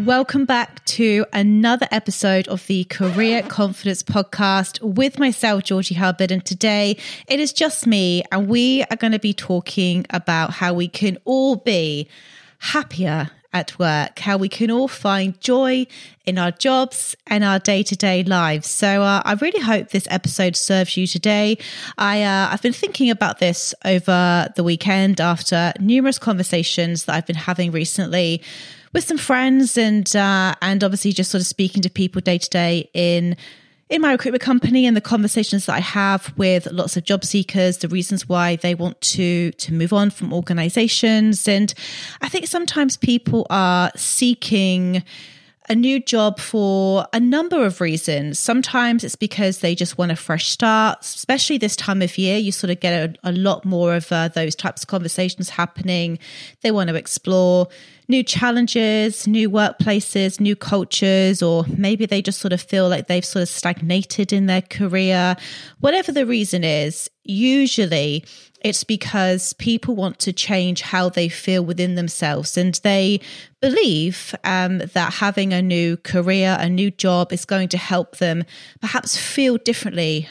Welcome back to another episode of the Career Confidence Podcast with myself, Georgie Hubbard. And today it is just me, and we are going to be talking about how we can all be happier at work, how we can all find joy in our jobs and our day-to-day lives. So I really hope this episode serves you today. I've been thinking about this over the weekend after numerous conversations that I've been having recently with some friends and obviously just sort of speaking to people day-to-day in my recruitment company, and the conversations that I have with lots of job seekers, the reasons why they want to move on from organizations. And I think sometimes people are seeking a new job for a number of reasons. Sometimes it's because they just want a fresh start, especially this time of year. You sort of get a lot more of those types of conversations happening. They want to explore new challenges, new workplaces, new cultures, or maybe they just sort of feel like they've sort of stagnated in their career. Whatever the reason is, usually it's because people want to change how they feel within themselves, and they believe that having a new career, a new job is going to help them perhaps feel differently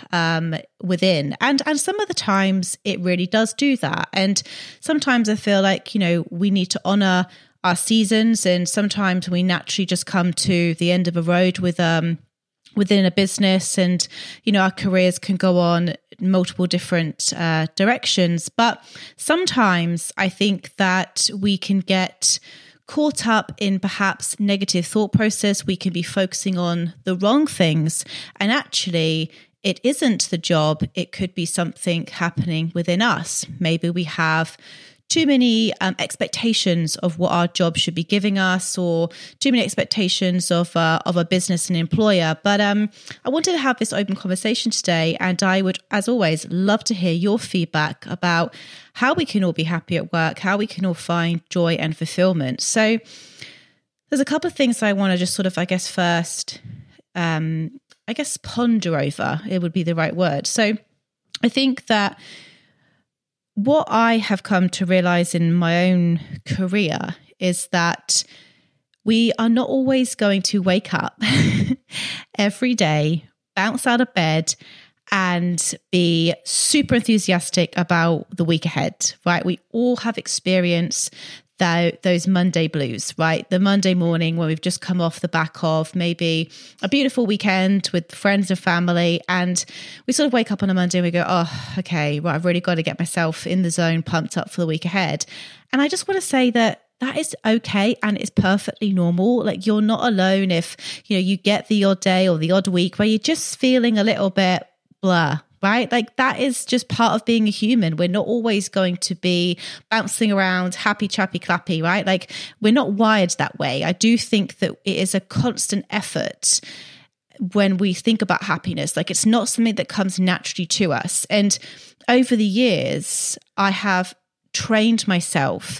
within. And some of the times it really does do that. And sometimes I feel like, we need to honor our seasons, and sometimes we naturally just come to the end of a road with within a business, and our careers can go on multiple different directions. But sometimes I think that we can get caught up in perhaps negative thought process. We can be focusing on the wrong things, and actually it isn't the job. It could be something happening within us. Maybe we have too many expectations of what our job should be giving us, or too many expectations of a business and employer. But I wanted to have this open conversation today, and I would, as always, love to hear your feedback about how we can all be happy at work, how we can all find joy and fulfillment. So there's a couple of things I want to just sort of, first, ponder over, it would be the right word. So I think that what I have come to realize in my own career is that we are not always going to wake up every day, bounce out of bed, and be super enthusiastic about the week ahead, right? We all have experienced those Monday blues, right? The Monday morning when we've just come off the back of maybe a beautiful weekend with friends and family, and we sort of wake up on a Monday and we go, oh, okay, well, I've really got to get myself in the zone, pumped up for the week ahead. And I just want to say that is okay, and it's perfectly normal. Like, you're not alone if, you get the odd day or the odd week where you're just feeling a little bit blah, right? Like, that is just part of being a human. We're not always going to be bouncing around happy, chappy, clappy, right? Like, we're not wired that way. I do think that it is a constant effort when we think about happiness. Like, it's not something that comes naturally to us. And over the years, I have trained myself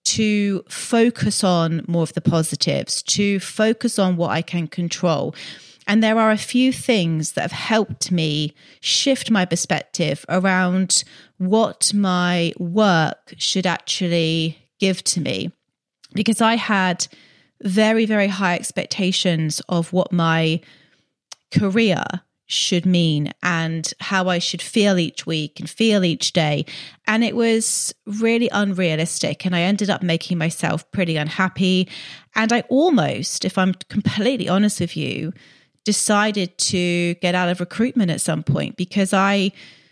to focus on more of the positives, to focus on what I can control. And there are a few things that have helped me shift my perspective around what my work should actually give to me. Because I had very, very high expectations of what my career should mean and how I should feel each week and feel each day. And it was really unrealistic. And I ended up making myself pretty unhappy. And I almost, if I'm completely honest with you, decided to get out of recruitment at some point, because I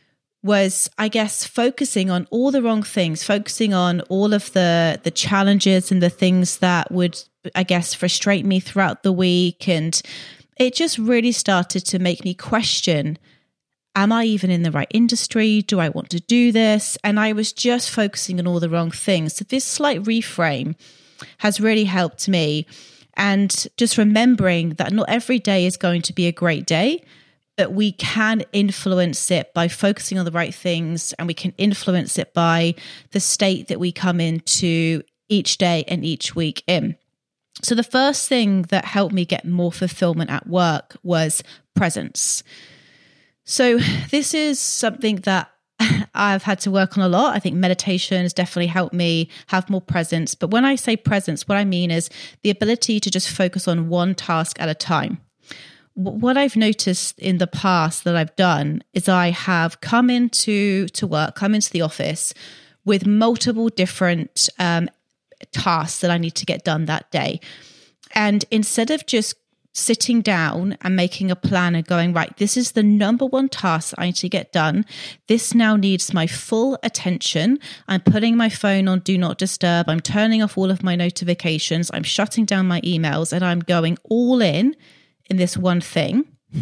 was, focusing on all the wrong things, focusing on all of the challenges and the things that would, frustrate me throughout the week. And it just really started to make me question, am I even in the right industry? Do I want to do this? And I was just focusing on all the wrong things. So this slight reframe has really helped me. And just remembering that not every day is going to be a great day, but we can influence it by focusing on the right things, and we can influence it by the state that we come into each day and each week in. So the first thing that helped me get more fulfillment at work was presence. So this is something that I've had to work on a lot. I think meditation has definitely helped me have more presence. But when I say presence, what I mean is the ability to just focus on one task at a time. What I've noticed in the past that I've done is I have come into the office with multiple different tasks that I need to get done that day. And instead of just sitting down and making a plan and going, right, this is the number one task I need to get done. This now needs my full attention. I'm putting my phone on do not disturb. I'm turning off all of my notifications. I'm shutting down my emails, and I'm going all in this one thing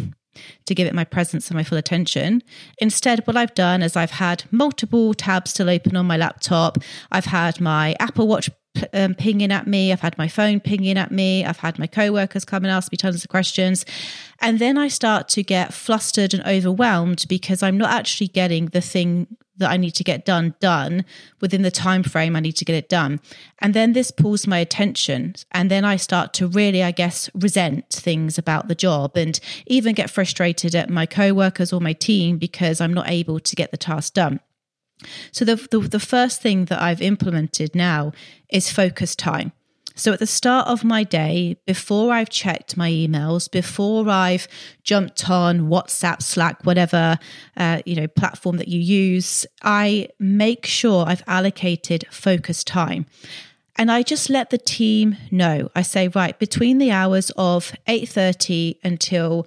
to give it my presence and my full attention. Instead, what I've done is I've had multiple tabs still open on my laptop. I've had my Apple Watch pinging at me. I've had my phone pinging at me. I've had my coworkers come and ask me tons of questions. And then I start to get flustered and overwhelmed because I'm not actually getting the thing that I need to get done within the time frame I need to get it done. And then this pulls my attention. And then I start to really, I guess, resent things about the job and even get frustrated at my coworkers or my team because I'm not able to get the task done. So the first thing that I've implemented now is focus time. So at the start of my day, before I've checked my emails, before I've jumped on WhatsApp, Slack, whatever platform that you use, I make sure I've allocated focus time. And I just let the team know. I say, right, between the hours of 8:30 until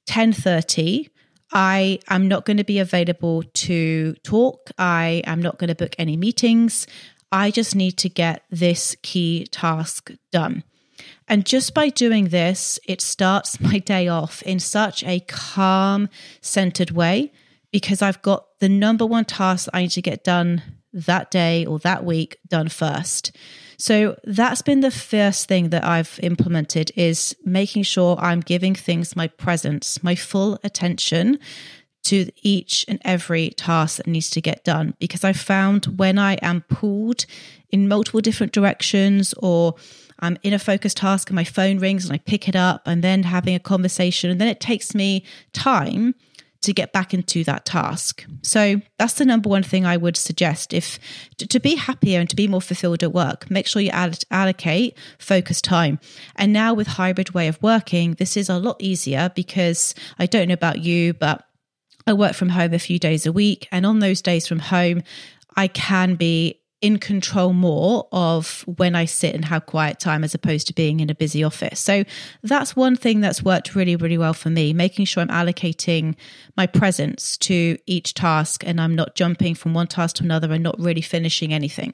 10:30, I am not going to be available to talk. I am not going to book any meetings. I just need to get this key task done. And just by doing this, it starts my day off in such a calm, centered way because I've got the number one task I need to get done that day or that week done first. So that's been the first thing that I've implemented, is making sure I'm giving things my presence, my full attention to each and every task that needs to get done. Because I found when I am pulled in multiple different directions, or I'm in a focused task and my phone rings and I pick it up and then having a conversation, and then it takes me time to get back into that task. So that's the number one thing I would suggest. If to be happier and to be more fulfilled at work, make sure you allocate focus time. And now with hybrid way of working, this is a lot easier because I don't know about you, but I work from home a few days a week. And on those days from home, I can be in control more of when I sit and have quiet time as opposed to being in a busy office. So that's one thing that's worked really, really well for me, making sure I'm allocating my presence to each task and I'm not jumping from one task to another and not really finishing anything.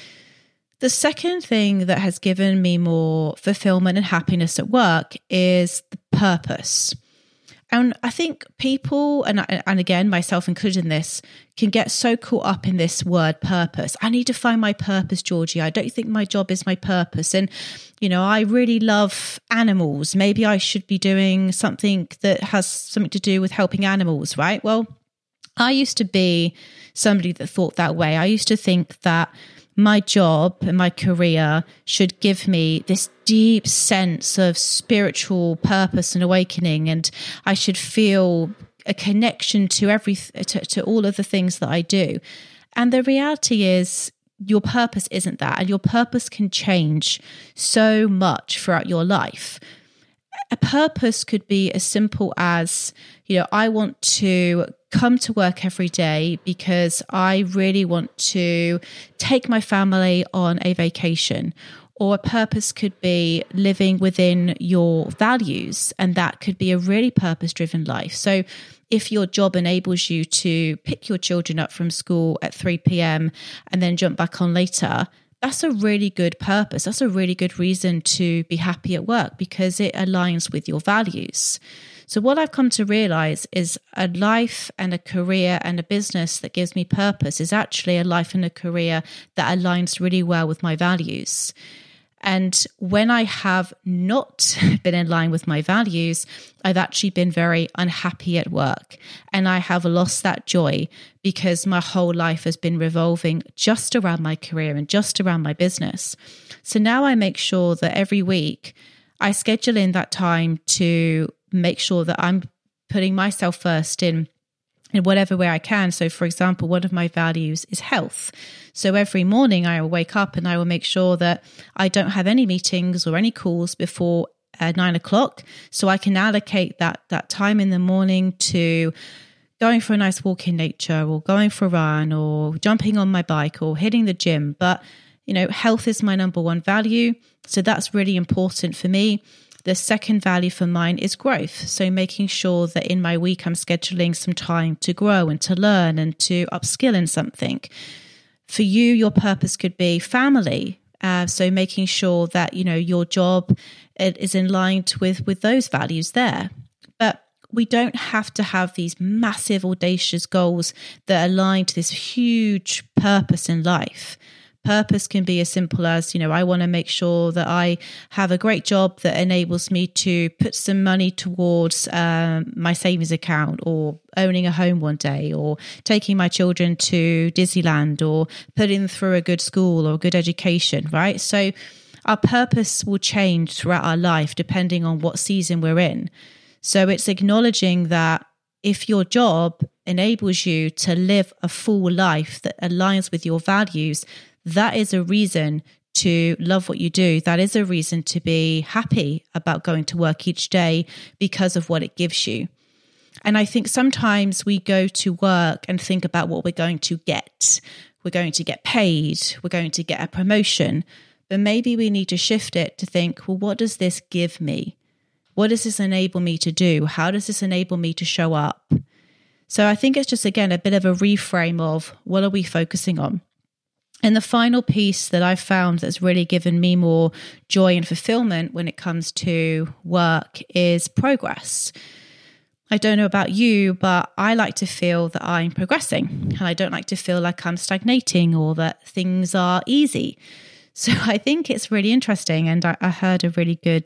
The second thing that has given me more fulfillment and happiness at work is the purpose. And I think people, and again, myself included in this, can get so caught up in this word purpose. I need to find my purpose, Georgie. I don't think my job is my purpose. And, I really love animals. Maybe I should be doing something that has something to do with helping animals, right? Well, I used to be somebody that thought that way. I used to think that my job and my career should give me this deep sense of spiritual purpose and awakening, and I should feel a connection to to all of the things that I do. And the reality is, your purpose isn't that, and your purpose can change so much throughout your life. A purpose could be as simple as, I want to come to work every day because I really want to take my family on a vacation. Or a purpose could be living within your values, and that could be a really purpose-driven life. So if your job enables you to pick your children up from school at 3 p.m. and then jump back on later, that's a really good purpose. That's a really good reason to be happy at work because it aligns with your values. So what I've come to realize is a life and a career and a business that gives me purpose is actually a life and a career that aligns really well with my values. And when I have not been in line with my values, I've actually been very unhappy at work. And I have lost that joy because my whole life has been revolving just around my career and just around my business. So now I make sure that every week I schedule in that time to make sure that I'm putting myself first in in whatever way I can. So for example, one of my values is health. So every morning I will wake up and I will make sure that I don't have any meetings or any calls before 9 o'clock. So I can allocate that time in the morning to going for a nice walk in nature, or going for a run, or jumping on my bike, or hitting the gym. But, health is my number one value. So that's really important for me. The second value for mine is growth. So making sure that in my week, I'm scheduling some time to grow and to learn and to upskill in something. For you, your purpose could be family. So making sure that, your job is in line with those values there. But we don't have to have these massive, audacious goals that align to this huge purpose in life. Purpose can be as simple as, I want to make sure that I have a great job that enables me to put some money towards my savings account, or owning a home one day, or taking my children to Disneyland, or putting them through a good school or a good education, right? So our purpose will change throughout our life depending on what season we're in. So it's acknowledging that if your job enables you to live a full life that aligns with your values, that is a reason to love what you do. That is a reason to be happy about going to work each day because of what it gives you. And I think sometimes we go to work and think about what we're going to get. We're going to get paid. We're going to get a promotion. But maybe we need to shift it to think, well, what does this give me? What does this enable me to do? How does this enable me to show up? So I think it's just, again, a bit of a reframe of what are we focusing on? And the final piece that I've found that's really given me more joy and fulfillment when it comes to work is progress. I don't know about you, but I like to feel that I'm progressing, and I don't like to feel like I'm stagnating or that things are easy. So I think it's really interesting. And I heard a really good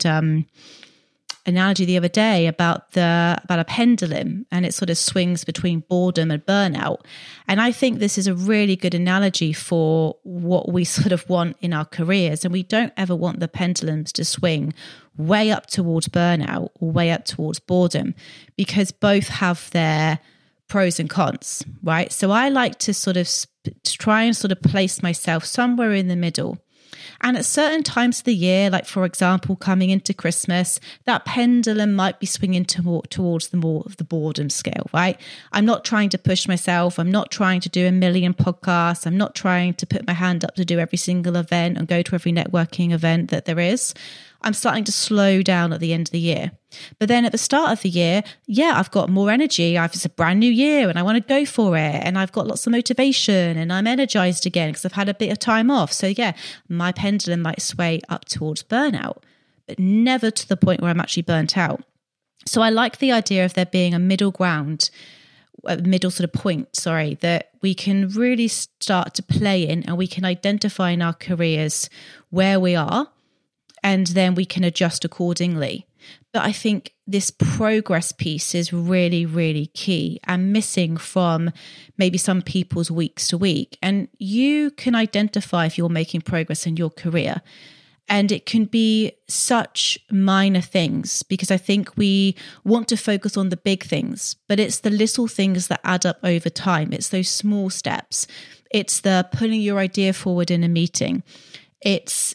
analogy the other day about a pendulum, and it sort of swings between boredom and burnout. And I think this is a really good analogy for what we sort of want in our careers. And we don't ever want the pendulums to swing way up towards burnout or way up towards boredom, because both have their pros and cons, right? So I like to sort of try and sort of place myself somewhere in the middle. And at certain times of the year, like for example, coming into Christmas, that pendulum might be swinging towards the more of the boredom scale, right? I'm not trying to push myself. I'm not trying to do a million podcasts. I'm not trying to put my hand up to do every single event and go to every networking event that there is. I'm starting to slow down at the end of the year. But then at the start of the year, I've got more energy. It's a brand new year and I want to go for it. And I've got lots of motivation and I'm energized again because I've had a bit of time off. So my pendulum might sway up towards burnout, but never to the point where I'm actually burnt out. So I like the idea of there being a middle ground, a middle sort of point, that we can really start to play in, and we can identify in our careers where we are, and then we can adjust accordingly. But I think this progress piece is really, really key and missing from maybe some people's weeks to week. And you can identify if you're making progress in your career. And it can be such minor things, because I think we want to focus on the big things, but it's the little things that add up over time. It's those small steps. It's the putting your idea forward in a meeting. It's,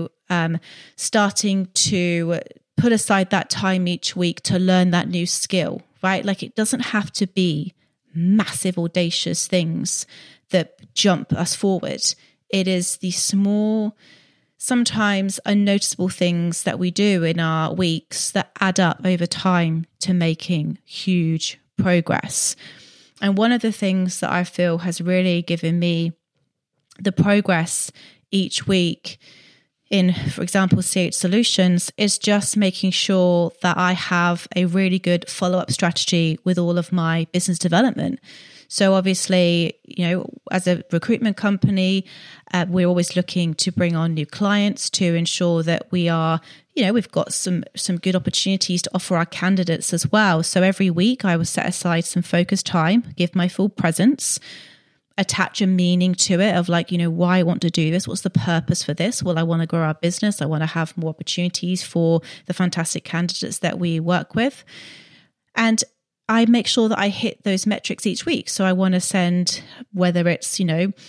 starting to put aside that time each week to learn that new skill, right? Like, it doesn't have to be massive, audacious things that jump us forward. It is the small, sometimes unnoticeable things that we do in our weeks that add up over time to making huge progress. And one of the things that I feel has really given me the progress each week in, for example, CH Solutions, is just making sure that I have a really good follow-up strategy with all of my business development. So obviously, as a recruitment company, we're always looking to bring on new clients to ensure that we are, we've got some good opportunities to offer our candidates as well. So every week I will set aside some focused time, give my full presence, attach a meaning to it of why I want to do this. What's the purpose for this? Well, I want to grow our business. I want to have more opportunities for the fantastic candidates that we work with. And I make sure that I hit those metrics each week. So I want to send, whether it's,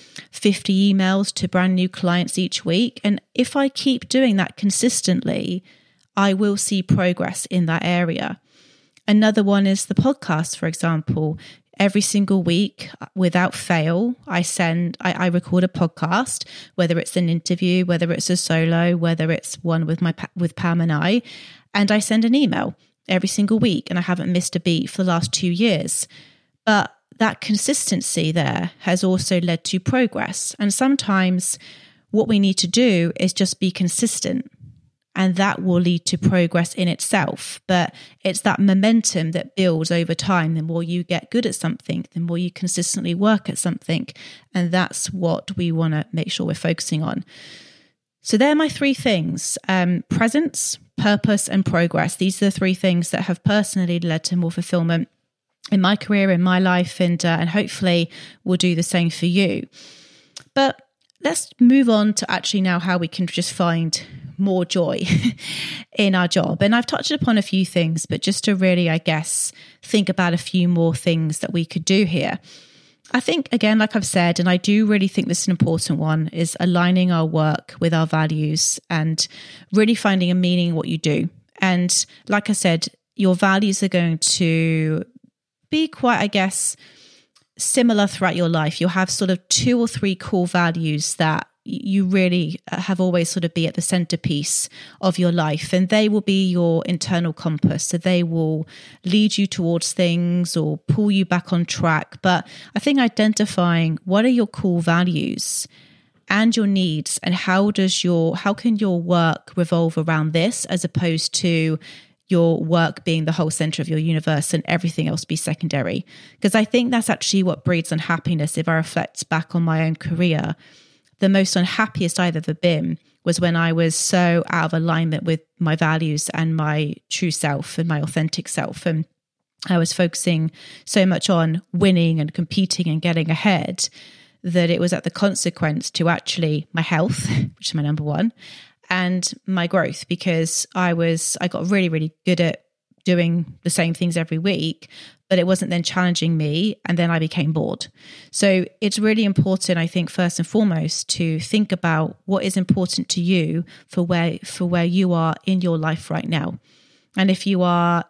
50 emails to brand new clients each week. And if I keep doing that consistently, I will see progress in that area. Another one is the podcast, for example. Every single week, without fail, I record a podcast, whether it's an interview, whether it's a solo, whether it's one with Pam and I send an email every single week, and I haven't missed a beat for the last 2 years. But that consistency there has also led to progress. And sometimes what we need to do is just be consistent, and that will lead to progress in itself. But it's that momentum that builds over time. The more you get good at something, the more you consistently work at something. And that's what we want to make sure we're focusing on. So they're my 3 things: presence, purpose, and progress. These are the 3 things that have personally led to more fulfillment in my career, in my life, and hopefully will do the same for you. But let's move on to actually now how we can just find more joy in our job. And I've touched upon a few things, but just to really, I guess, think about a few more things that we could do here. I think, again, like I've said, and I do really think this is an important one, is aligning our work with our values and really finding a meaning in what you do. And like I said, your values are going to be quite, I guess, similar throughout your life. You'll have sort of 2 or 3 core values that you really have always sort of be at the centerpiece of your life, and they will be your internal compass. So they will lead you towards things or pull you back on track. But I think identifying what are your core values and your needs, and how can your work revolve around this, as opposed to your work being the whole center of your universe and everything else be secondary. Because I think that's actually what breeds unhappiness. If I reflect back on my own career, the most unhappiest I've ever been was when I was so out of alignment with my values and my true self and my authentic self. And I was focusing so much on winning and competing and getting ahead that it was at the consequence to actually my health, which is my number one, and my growth, because I got really, really good at doing the same things every week, but it wasn't then challenging me, and then I became bored. So it's really important, I think, first and foremost, to think about what is important to you for where you are in your life right now. And if you have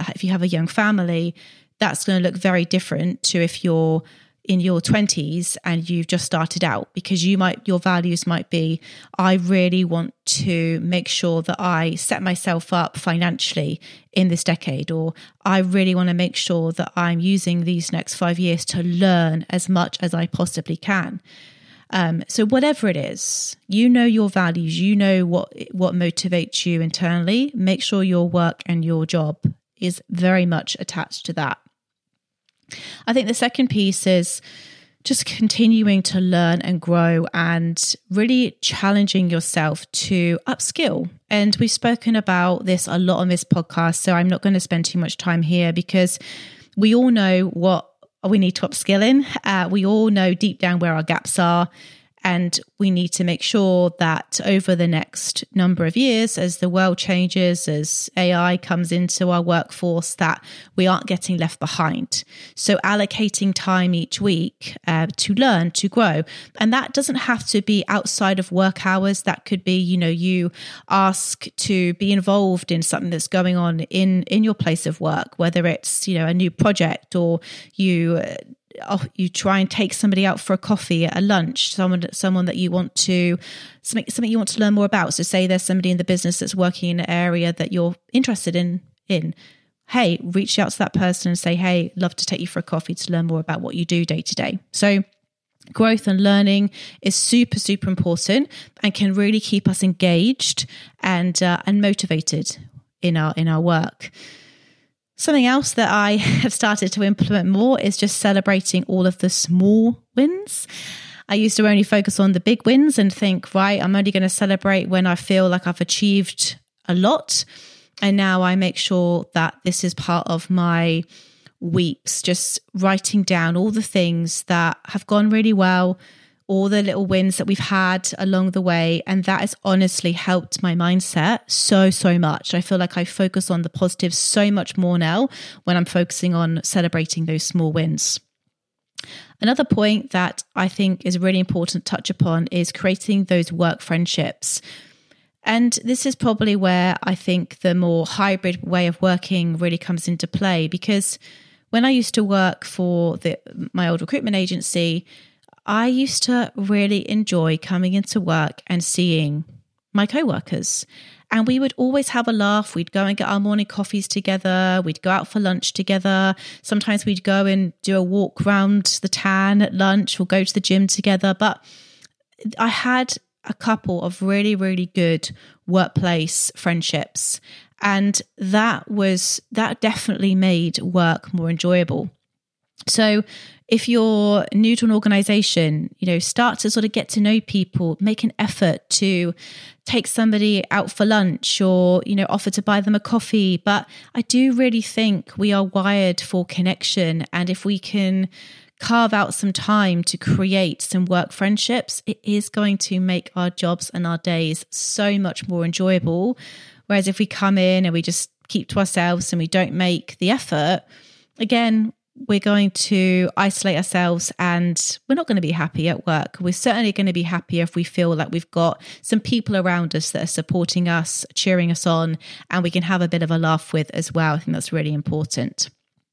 a young family, that's going to look very different to if you're in your 20s and you've just started out, because your values might be, I really want to make sure that I set myself up financially in this decade, or I really want to make sure that I'm using these next 5 years to learn as much as I possibly can. So whatever it is, your values, what motivates you internally. Make sure your work and your job is very much attached to that. I think the second piece is just continuing to learn and grow and really challenging yourself to upskill. And we've spoken about this a lot on this podcast, so I'm not going to spend too much time here, because we all know what we need to upskill in. We all know deep down where our gaps are. And we need to make sure that over the next number of years, as the world changes, as AI comes into our workforce, that we aren't getting left behind. So allocating time each week to learn, to grow. And that doesn't have to be outside of work hours. That could be, you ask to be involved in something that's going on in your place of work, whether it's, a new project, or you try and take somebody out for a coffee at a lunch, someone that you want to, something you want to learn more about. So say there's somebody in the business that's working in an area that you're interested in. Hey, reach out to that person and say, hey, love to take you for a coffee to learn more about what you do day to day. So growth and learning is super, super important and can really keep us engaged and motivated in our work. Something else that I have started to implement more is just celebrating all of the small wins. I used to only focus on the big wins and think, right, I'm only going to celebrate when I feel like I've achieved a lot. And now I make sure that this is part of my weeks, just writing down all the things that have gone really well, all the little wins that we've had along the way. And that has honestly helped my mindset so much. I feel like I focus on the positives so much more now when I'm focusing on celebrating those small wins. Another point that I think is really important to touch upon is creating those work friendships. And this is probably where I think the more hybrid way of working really comes into play, because when I used to work for my old recruitment agency, I used to really enjoy coming into work and seeing my coworkers. And we would always have a laugh. We'd go and get our morning coffees together. We'd go out for lunch together. Sometimes we'd go and do a walk around the town at lunch or go to the gym together. But I had a couple of really, really good workplace friendships. And that definitely made work more enjoyable. So if you're new to an organization, start to sort of get to know people, make an effort to take somebody out for lunch or, offer to buy them a coffee. But I do really think we are wired for connection. And if we can carve out some time to create some work friendships, it is going to make our jobs and our days so much more enjoyable. Whereas if we come in and we just keep to ourselves and we don't make the effort, again, we're going to isolate ourselves and we're not going to be happy at work. We're certainly going to be happier if we feel like we've got some people around us that are supporting us, cheering us on, and we can have a bit of a laugh with as well. I think that's really important.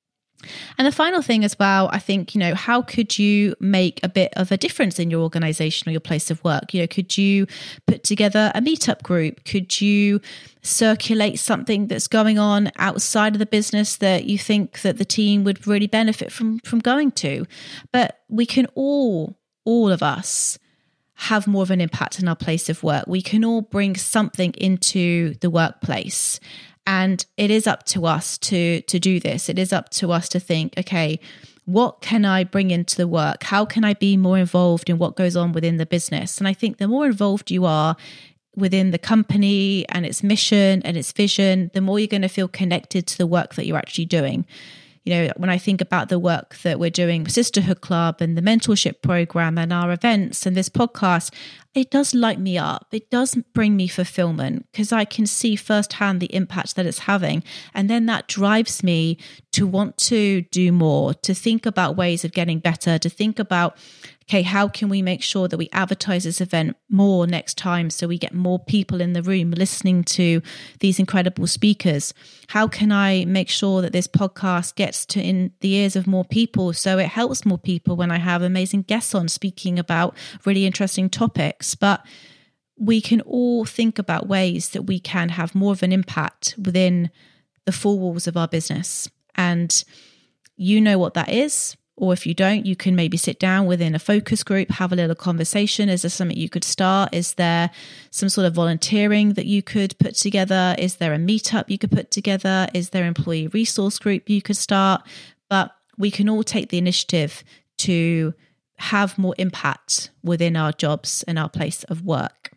And the final thing as well, I think, how could you make a bit of a difference in your organization or your place of work? Could you put together a meetup group? Could you circulate something that's going on outside of the business that you think that the team would really benefit from going to? But we can all of us have more of an impact in our place of work. We can all bring something into the workplace. And it is up to us to do this. It is up to us to think, okay, what can I bring into the work? How can I be more involved in what goes on within the business? And I think the more involved you are within the company and its mission and its vision, the more you're going to feel connected to the work that you're actually doing. When I think about the work that we're doing with Sisterhood Club and the mentorship program and our events and this podcast, it does light me up. It does bring me fulfillment because I can see firsthand the impact that it's having. And then that drives me to want to do more, to think about ways of getting better, to think about, okay, how can we make sure that we advertise this event more next time so we get more people in the room listening to these incredible speakers? How can I make sure that this podcast gets to in the ears of more people so it helps more people when I have amazing guests on speaking about really interesting topics? But we can all think about ways that we can have more of an impact within the four walls of our business. And you know what that is. Or if you don't, you can maybe sit down within a focus group, have a little conversation. Is there something you could start? Is there some sort of volunteering that you could put together? Is there a meetup you could put together? Is there an employee resource group you could start? But we can all take the initiative to have more impact within our jobs and our place of work.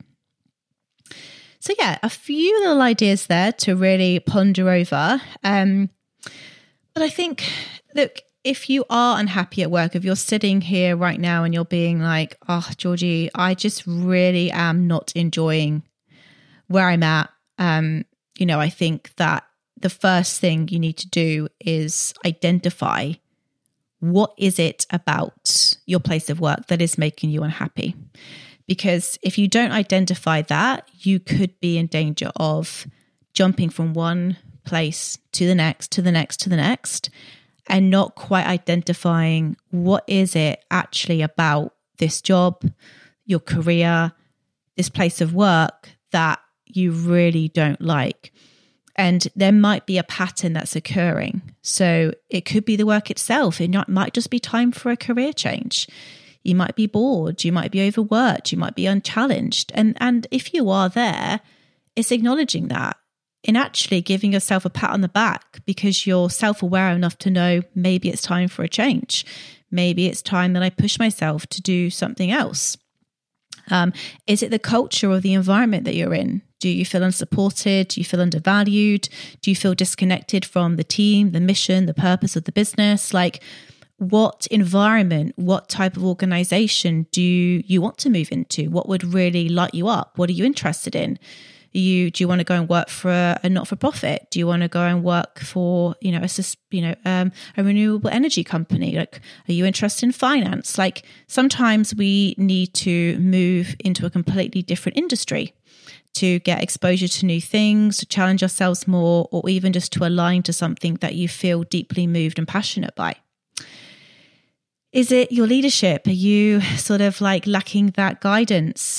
So yeah, a few little ideas there to really ponder over. But I think, look, if you are unhappy at work, if you're sitting here right now and you're being like, oh, Georgie, I just really am not enjoying where I'm at. I think that the first thing you need to do is identify what is it about your place of work that is making you unhappy. Because if you don't identify that, you could be in danger of jumping from one place to the next, to the next, to the next, and not quite identifying what is it actually about this job, your career, this place of work that you really don't like. And there might be a pattern that's occurring. So it could be the work itself. It might just be time for a career change. You might be bored. You might be overworked. You might be unchallenged. And if you are there, it's acknowledging that and actually giving yourself a pat on the back because you're self-aware enough to know maybe it's time for a change. Maybe it's time that I push myself to do something else. Is it the culture or the environment that you're in? Do you feel unsupported? Do you feel undervalued? Do you feel disconnected from the team, the mission, the purpose of the business? what environment, what type of organization do you want to move into? What would really light you up? What are you interested in? Do you want to go and work for a not-for-profit? Do you want to go and work for, a renewable energy company? Like, are you interested in finance? Like, sometimes we need to move into a completely different industry to get exposure to new things, to challenge ourselves more, or even just to align to something that you feel deeply moved and passionate by. Is it your leadership? Are you sort of like lacking that guidance?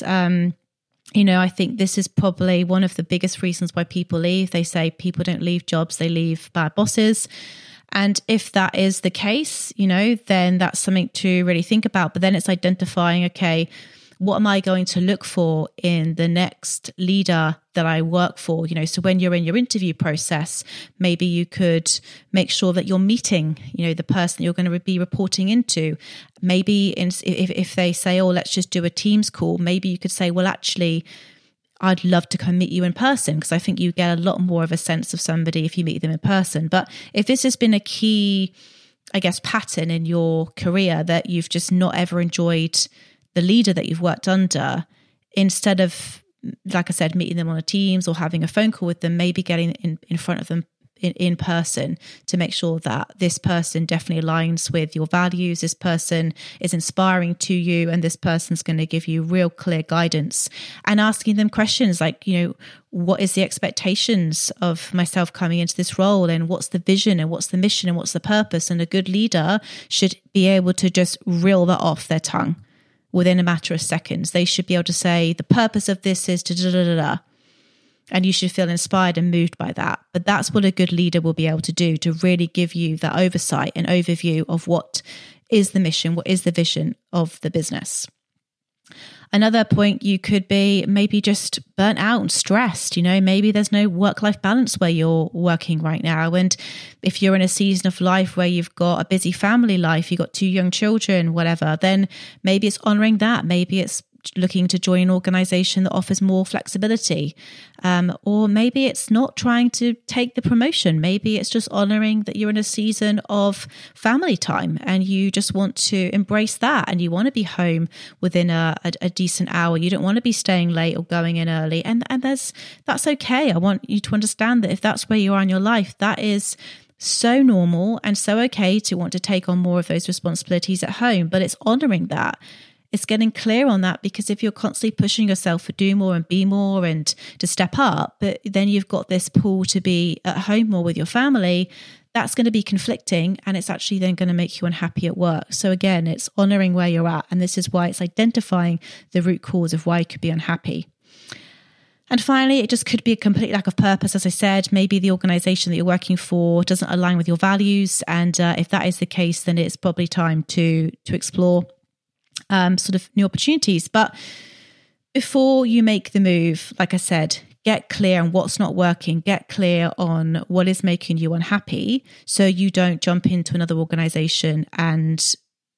I think this is probably one of the biggest reasons why people leave. They say people don't leave jobs, they leave bad bosses. And if that is the case, then that's something to really think about. But then it's identifying, okay, what am I going to look for in the next leader that I work for? So when you're in your interview process, maybe you could make sure that you're meeting, the person that you're going to be reporting into. Maybe if they say, oh, let's just do a Teams call, maybe you could say, well, actually, I'd love to come meet you in person, because I think you get a lot more of a sense of somebody if you meet them in person. But if this has been a key, I guess, pattern in your career that you've just not ever enjoyed the leader that you've worked under, instead of, like I said, meeting them on a Teams or having a phone call with them, maybe getting in front of them in person to make sure that this person definitely aligns with your values, this person is inspiring to you, and this person's going to give you real clear guidance, and asking them questions like, what is the expectations of myself coming into this role, and what's the vision, and what's the mission, and what's the purpose? And a good leader should be able to just reel that off their tongue within a matter of seconds. They should be able to say, the purpose of this is to da-da-da-da. And you should feel inspired and moved by that. But that's what a good leader will be able to do, to really give you that oversight and overview of what is the mission, what is the vision of the business. Another point, you could be maybe just burnt out and stressed. Maybe there's no work-life balance where you're working right now. And if you're in a season of life where you've got a busy family life, you've got 2 young children, whatever, then maybe it's honoring that. Maybe it's looking to join an organization that offers more flexibility. Or maybe it's not trying to take the promotion. Maybe it's just honoring that you're in a season of family time and you just want to embrace that, and you want to be home within a decent hour. You don't want to be staying late or going in early. And that's okay. I want you to understand that if that's where you are in your life, that is so normal and so okay to want to take on more of those responsibilities at home. But it's honoring that. It's getting clear on that, because if you're constantly pushing yourself to do more and be more and to step up, but then you've got this pull to be at home more with your family, that's going to be conflicting, and it's actually then going to make you unhappy at work. So again, it's honoring where you're at. And this is why it's identifying the root cause of why you could be unhappy. And finally, it just could be a complete lack of purpose. As I said, maybe the organization that you're working for doesn't align with your values. And if that is the case, then it's probably time to explore sort of new opportunities. But before you make the move, like I said, get clear on what's not working, get clear on what is making you unhappy, so you don't jump into another organization and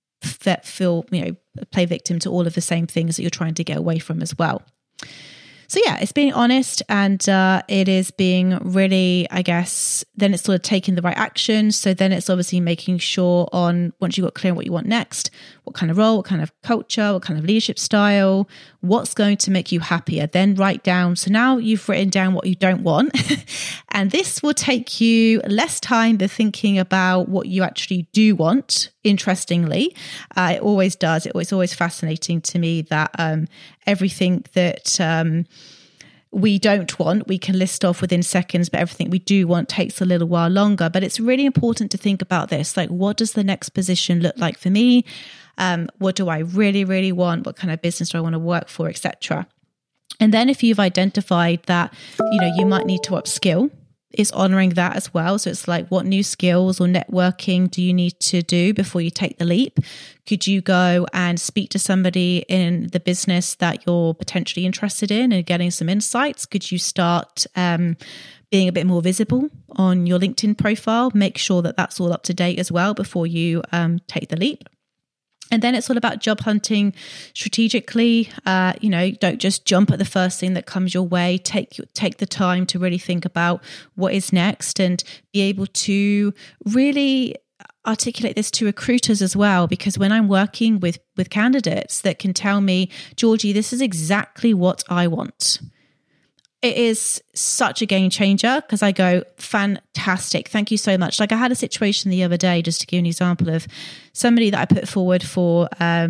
play victim to all of the same things that you're trying to get away from as well. So yeah, it's being honest, and it is being really, I guess, then it's sort of taking the right action. So then it's obviously making sure on, once you've got clear on what you want next, what kind of role, what kind of culture, what kind of leadership style, what's going to make you happier, then write down. So now you've written down what you don't want. And this will take you less time than thinking about what you actually do want. Interestingly, it always does. It's always fascinating to me that everything that we don't want, we can list off within seconds, but everything we do want takes a little while longer. But it's really important to think about this. Like, what does the next position look like for me? What do I really, really want? What kind of business do I want to work for, etc.? And then if you've identified that, you might need to upskill, is honoring that as well. So it's like, what new skills or networking do you need to do before you take the leap? Could you go and speak to somebody in the business that you're potentially interested in and getting some insights? Could you start being a bit more visible on your LinkedIn profile? Make sure that that's all up to date as well before you take the leap. And then it's all about job hunting strategically. Don't just jump at the first thing that comes your way. Take the time to really think about what is next and be able to really, articulate this to recruiters as well, because when I'm working with candidates that can tell me, Georgie, this is exactly what I want, it is such a game changer, because I go, fantastic, thank you so much. Like, I had a situation the other day, just to give you an example of somebody that I put forward for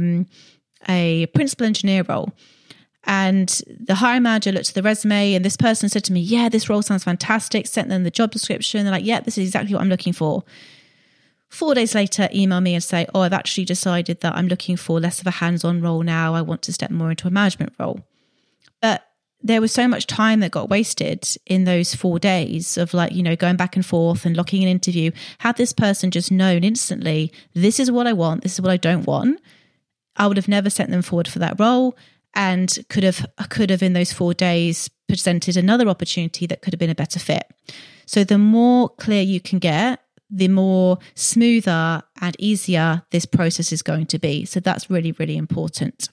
a principal engineer role. And the hiring manager looked at the resume, and this person said to me, yeah, this role sounds fantastic. Sent them the job description. They're like, yeah, this is exactly what I'm looking for. 4 days later, email me and say, oh, I've actually decided that I'm looking for less of a hands-on role now. I want to step more into a management role. But there was so much time that got wasted in those 4 days of, like, you know, going back and forth and locking an interview. Had this person just known instantly, this is what I want, this is what I don't want, I would have never sent them forward for that role, and could have in those 4 days presented another opportunity that could have been a better fit. So the more clear you can get, the more smoother and easier this process is going to be. So that's really, really important.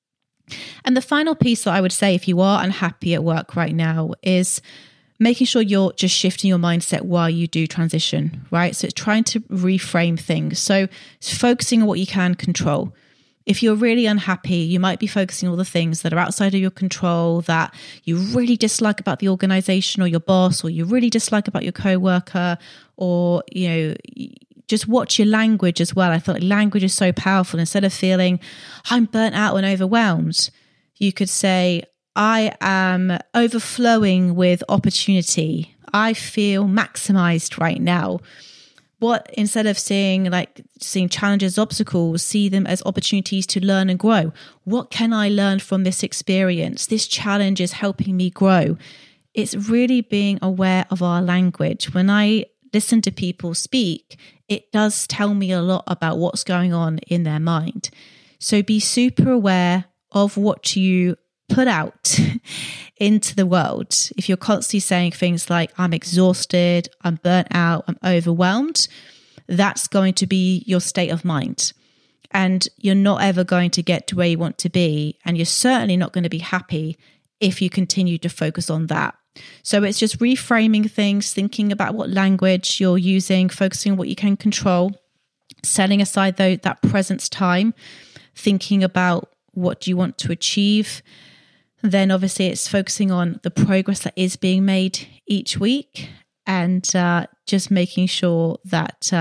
And the final piece that I would say, if you are unhappy at work right now, is making sure you're just shifting your mindset while you do transition, right? So it's trying to reframe things. So it's focusing on what you can control. If you're really unhappy, you might be focusing on all the things that are outside of your control, that you really dislike about the organization or your boss, or you really dislike about your coworker, or, you know, just watch your language as well. I feel like language is so powerful. Instead of feeling, I'm burnt out and overwhelmed, you could say, I am overflowing with opportunity. I feel maximized right now. What, instead of seeing challenges, obstacles, see them as opportunities to learn and grow. What can I learn from this experience? This challenge is helping me grow. It's really being aware of our language. When I listen to people speak, it does tell me a lot about what's going on in their mind. So be super aware of what you put out into the world. If you're constantly saying things like, I'm exhausted, I'm burnt out, I'm overwhelmed, that's going to be your state of mind. And you're not ever going to get to where you want to be. And you're certainly not going to be happy if you continue to focus on that. So it's just reframing things, thinking about what language you're using, focusing on what you can control, setting aside that presence time, thinking about what you want to achieve. Then obviously it's focusing on the progress that is being made each week, and just making sure that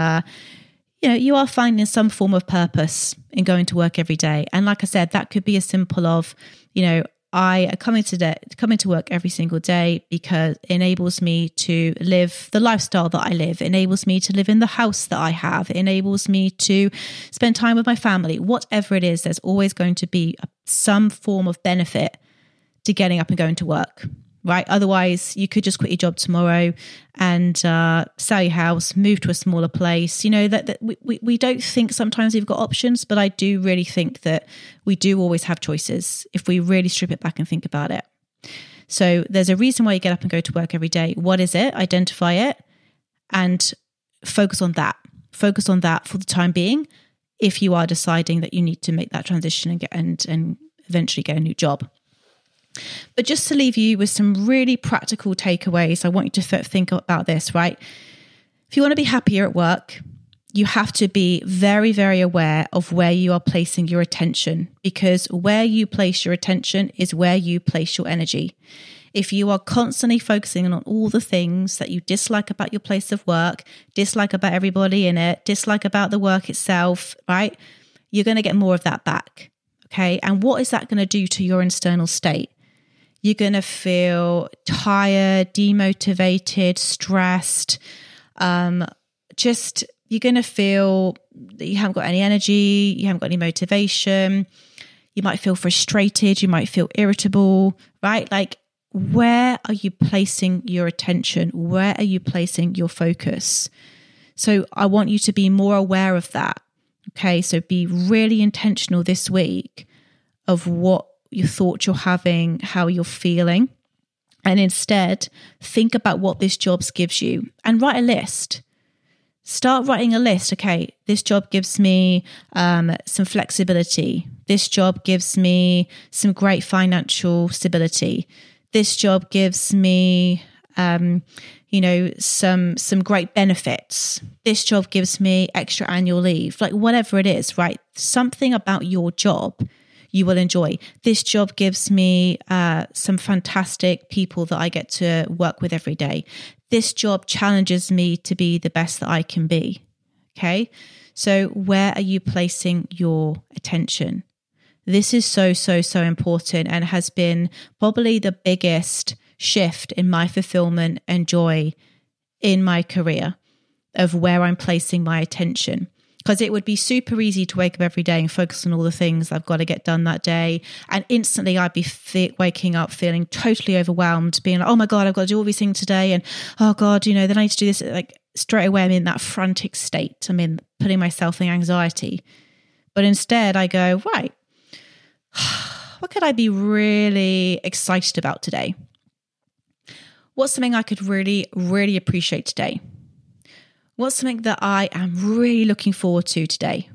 you are finding some form of purpose in going to work every day. And like I said, that could be as simple of, I come into work every single day because it enables me to live the lifestyle that I live. It enables me to live in the house that I have. It enables me to spend time with my family. Whatever it is, there's always going to be some form of benefit to getting up and going to work, right? Otherwise, you could just quit your job tomorrow and sell your house, move to a smaller place. That we don't think sometimes we've got options, but I do really think that we do always have choices if we really strip it back and think about it. So there's a reason why you get up and go to work every day. What is it? Identify it and focus on that. Focus on that for the time being, if you are deciding that you need to make that transition and eventually get a new job. But just to leave you with some really practical takeaways, I want you to think about this, right? If you want to be happier at work, you have to be very, very aware of where you are placing your attention, because where you place your attention is where you place your energy. If you are constantly focusing on all the things that you dislike about your place of work, dislike about everybody in it, dislike about the work itself, right? You're going to get more of that back, okay? And what is that going to do to your internal state? You're going to feel tired, demotivated, stressed. You're going to feel that you haven't got any energy, you haven't got any motivation. You might feel frustrated, you might feel irritable, right? Like, where are you placing your attention? Where are you placing your focus? So I want you to be more aware of that. Okay, so be really intentional this week of what your thoughts you're having, how you're feeling, and instead think about what this job gives you and write a list. Start writing a list. Okay, this job gives me some flexibility. This job gives me some great financial stability. This job gives me, some great benefits. This job gives me extra annual leave, like whatever it is, right? Something about your job you will enjoy. This job gives me some fantastic people that I get to work with every day. This job challenges me to be the best that I can be. Okay. So where are you placing your attention? This is so, so, so important, and has been probably the biggest shift in my fulfillment and joy in my career, of where I'm placing my attention. Because it would be super easy to wake up every day and focus on all the things I've got to get done that day. And instantly I'd be waking up feeling totally overwhelmed, being like, oh my God, I've got to do all these things today. And oh God, then I need to do this. Like straight away, I'm in that frantic state. I'm in putting myself in anxiety. But instead I go, right, what could I be really excited about today? What's something I could really, really appreciate today? What's something that I am really looking forward to today?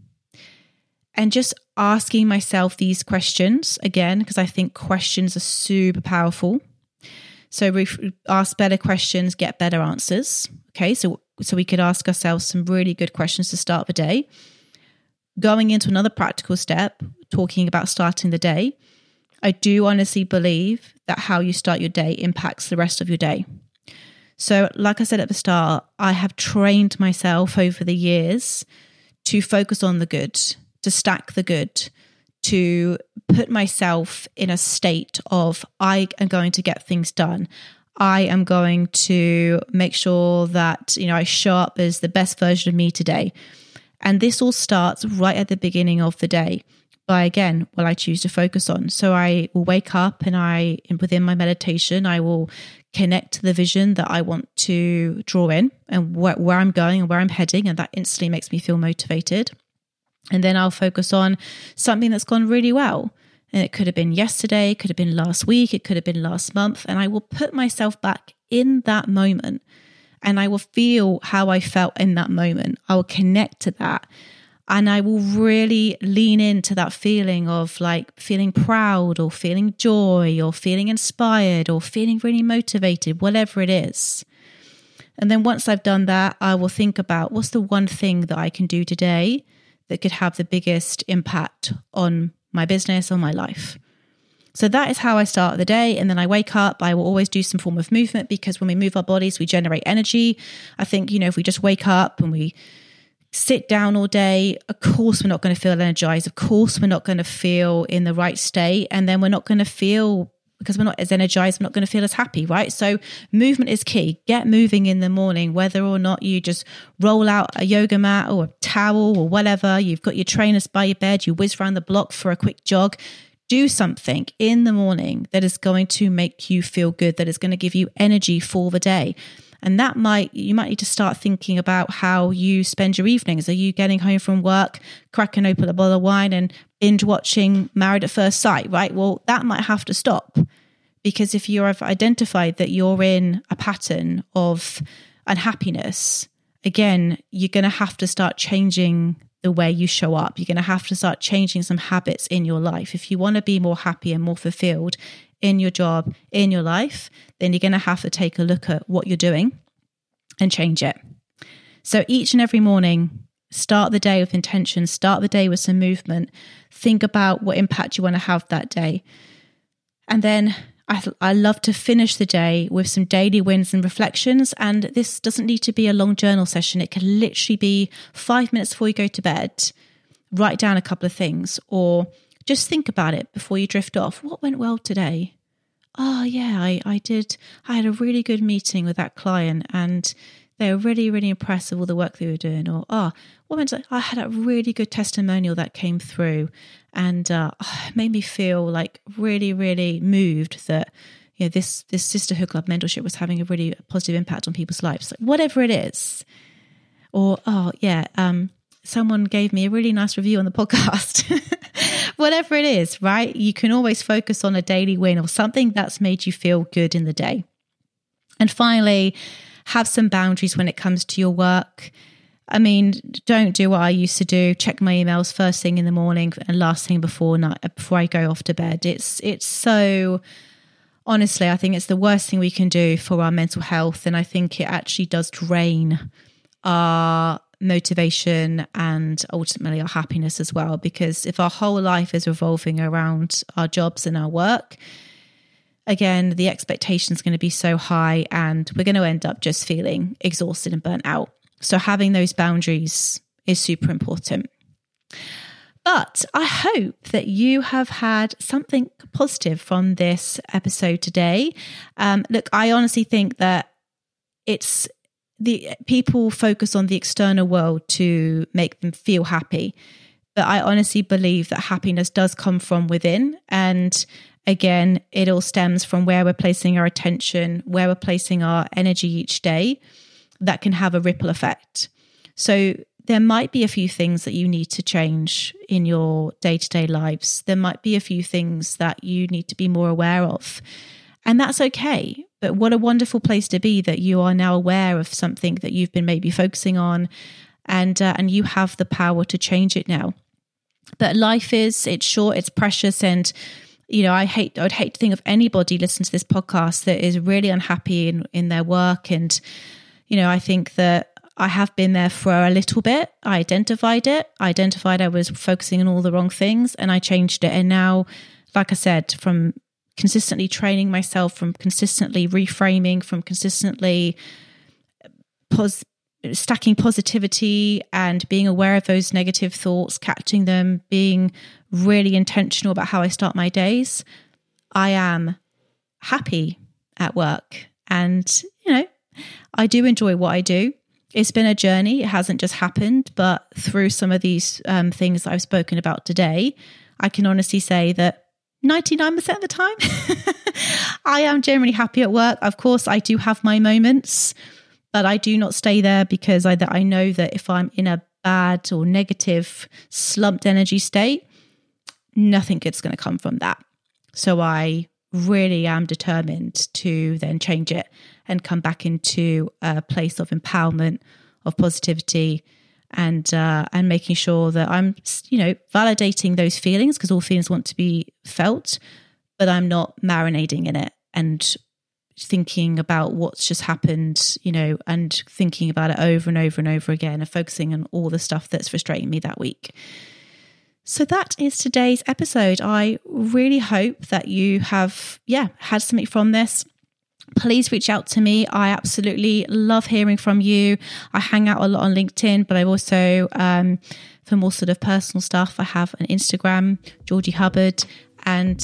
And just asking myself these questions again, because I think questions are super powerful. So we ask better questions, get better answers. Okay, so we could ask ourselves some really good questions to start the day. Going into another practical step, talking about starting the day, I do honestly believe that how you start your day impacts the rest of your day. So like I said at the start, I have trained myself over the years to focus on the good, to stack the good, to put myself in a state of I am going to get things done. I am going to make sure that, I show up as the best version of me today. And this all starts right at the beginning of the day by, again, what I choose to focus on. So I will wake up and within my meditation, I will connect to the vision that I want to draw in and where I'm going and where I'm heading. And that instantly makes me feel motivated. And then I'll focus on something that's gone really well. And it could have been yesterday, it could have been last week, it could have been last month. And I will put myself back in that moment and I will feel how I felt in that moment. I will connect to that. And I will really lean into that feeling of like feeling proud or feeling joy or feeling inspired or feeling really motivated, whatever it is. And then once I've done that, I will think about what's the one thing that I can do today that could have the biggest impact on my business or my life. So that is how I start the day. And then I wake up, I will always do some form of movement, because when we move our bodies, we generate energy. I think, if we just wake up and we sit down all day, of course we're not going to feel energized. Of course we're not going to feel in the right state. And then we're not going to feel, because we're not as energized, we're not going to feel as happy, right? So movement is key. Get moving in the morning, whether or not you just roll out a yoga mat or a towel or whatever. You've got your trainers by your bed, you whiz around the block for a quick jog. Do something in the morning that is going to make you feel good, that is going to give you energy for the day. And you might need to start thinking about how you spend your evenings. Are you getting home from work, cracking open a bottle of wine and binge watching Married at First Sight, right? Well, that might have to stop, because if you have identified that you're in a pattern of unhappiness, again, you're going to have to start changing the way you show up. You're going to have to start changing some habits in your life. If you want to be more happy and more fulfilled in your job, in your life, then you're going to have to take a look at what you're doing and change it. So each and every morning, start the day with intention, start the day with some movement, think about what impact you want to have that day. And then I love to finish the day with some daily wins and reflections. And this doesn't need to be a long journal session. It can literally be 5 minutes before you go to bed. Write down a couple of things, or just think about it before you drift off. What went well today? Oh yeah, I did. I had a really good meeting with that client and they were really, really impressed with all the work they were doing. Or, I had a really good testimonial that came through and it made me feel like really, really moved that this Sisterhood Club mentorship was having a really positive impact on people's lives. Like, whatever it is. Or, someone gave me a really nice review on the podcast. Whatever it is, right? You can always focus on a daily win or something that's made you feel good in the day. And finally, have some boundaries when it comes to your work. I mean, don't do what I used to do. Check my emails first thing in the morning and last thing before I go off to bed. It's so honestly, I think it's the worst thing we can do for our mental health. And I think it actually does drain our motivation and ultimately our happiness as well. Because if our whole life is revolving around our jobs and our work, again, the expectation is going to be so high and we're going to end up just feeling exhausted and burnt out. So having those boundaries is super important. But I hope that you have had something positive from this episode today. Look, I honestly think that it's the people focus on the external world to make them feel happy. But I honestly believe that happiness does come from within. And again, it all stems from where we're placing our attention, where we're placing our energy each day. That can have a ripple effect. So there might be a few things that you need to change in your day-to-day lives. There might be a few things that you need to be more aware of. And that's okay. But what a wonderful place to be that you are now aware of something that you've been maybe focusing on and you have the power to change it now. But life it's short, it's precious. And, you know, I'd hate to think of anybody listening to this podcast that is really unhappy in their work. And, you know, I think that I have been there for a little bit. I identified I was focusing on all the wrong things and I changed it. And now, like I said, from consistently training myself, from consistently reframing, from consistently stacking positivity and being aware of those negative thoughts, catching them, being really intentional about how I start my days, I am happy at work. And, you know, I do enjoy what I do. It's been a journey. It hasn't just happened, but through some of these things that I've spoken about today, I can honestly say that 99% of the time, I am generally happy at work. Of course, I do have my moments, but I do not stay there because I know that if I'm in a bad or negative slumped energy state, nothing good's going to come from that. So I really am determined to then change it and come back into a place of empowerment, of positivity, and making sure that I'm, you know, validating those feelings, because all feelings want to be felt, but I'm not marinating in it and thinking about what's just happened, you know, and thinking about it over and over and over again and focusing on all the stuff that's frustrating me that week. So that is today's episode. I really hope that you have, had something from this. Please reach out to me. I absolutely love hearing from you. I hang out a lot on LinkedIn, but I also, for more sort of personal stuff, I have an Instagram, Georgie Hubbard. And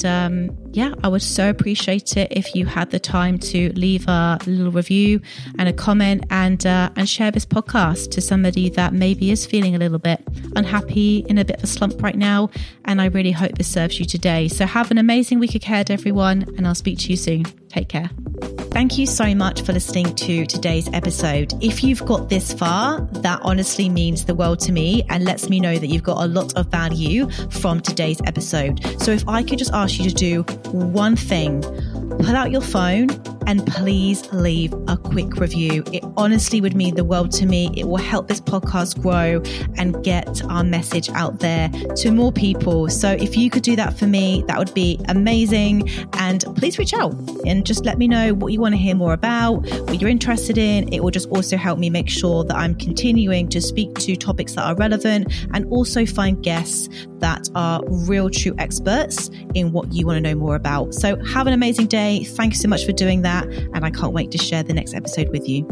I would so appreciate it if you had the time to leave a little review and a comment and share this podcast to somebody that maybe is feeling a little bit unhappy, in a bit of a slump right now. And I really hope this serves you today. So have an amazing week ahead, everyone, and I'll speak to you soon. Take care. Thank you so much for listening to today's episode. If you've got this far, that honestly means the world to me and lets me know that you've got a lot of value from today's episode. So if I could just ask you to do one thing, pull out your phone and please leave a quick review. It honestly would mean the world to me. It will help this podcast grow and get our message out there to more people. So if you could do that for me, that would be amazing. And please reach out and just let me know what you want to hear more about, what you're interested in. It will just also help me make sure that I'm continuing to speak to topics that are relevant and also find guests that are real true experts in what you want to know more about. So have an amazing day. Thank you so much for doing that. And I can't wait to share the next episode with you.